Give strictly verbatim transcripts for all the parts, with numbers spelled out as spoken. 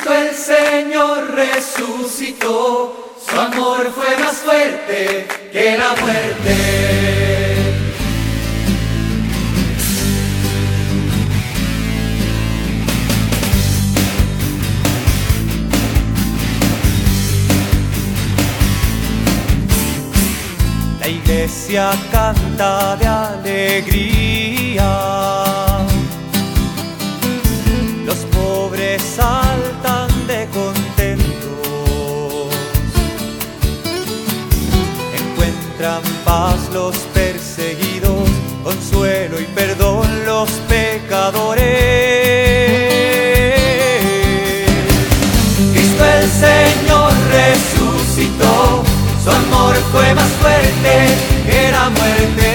Cristo el Señor resucitó, su amor fue más fuerte que la muerte. La iglesia canta de alegría, los pobres saltan de contentos, encuentran paz los perseguidos, consuelo y perdón los pecadores. Cristo el Señor resucitó, su amor fue más fuerte que la muerte.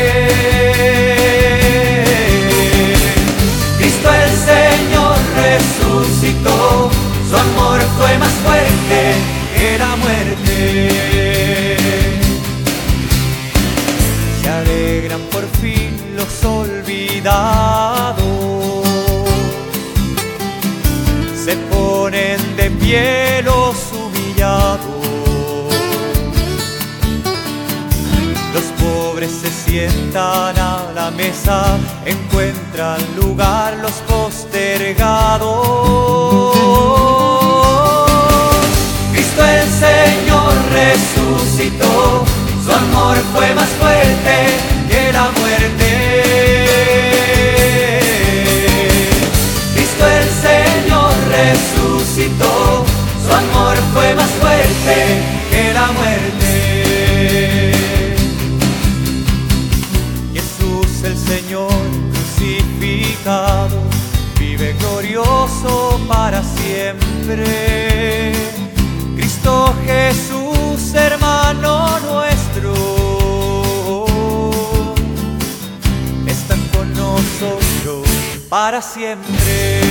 Cristo el Señor resucitó, su amor fue más fuerte que la muerte. Se alegran por fin los olvidados, se ponen de pie los humillados. Los pobres se sientan a la mesa, encuentran lugar los postergados. Cristo el Señor resucitó, su amor fue más fuerte que la muerte. Cristo el Señor resucitó, su amor fue más fuerte que la muerte. El Señor crucificado vive glorioso para siempre. Cristo Jesús, hermano nuestro, está con nosotros para siempre.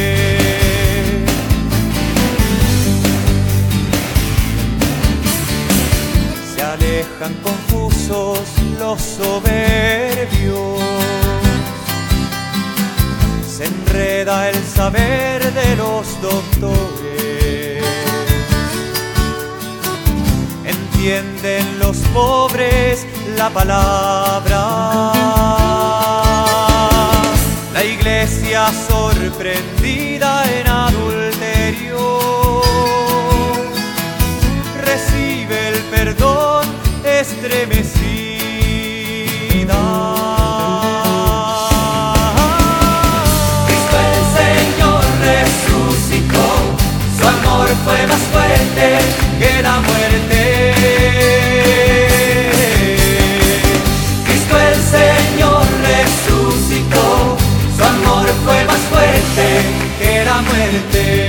Se alejan confusos los soberbios, se enreda el saber de los doctores, entienden los pobres la palabra. La iglesia sorprendida en adulterio recibe el perdón estremecida. Cristo el Señor resucitó, su amor fue más fuerte que la muerte. Cristo el Señor resucitó, su amor fue más fuerte que la muerte.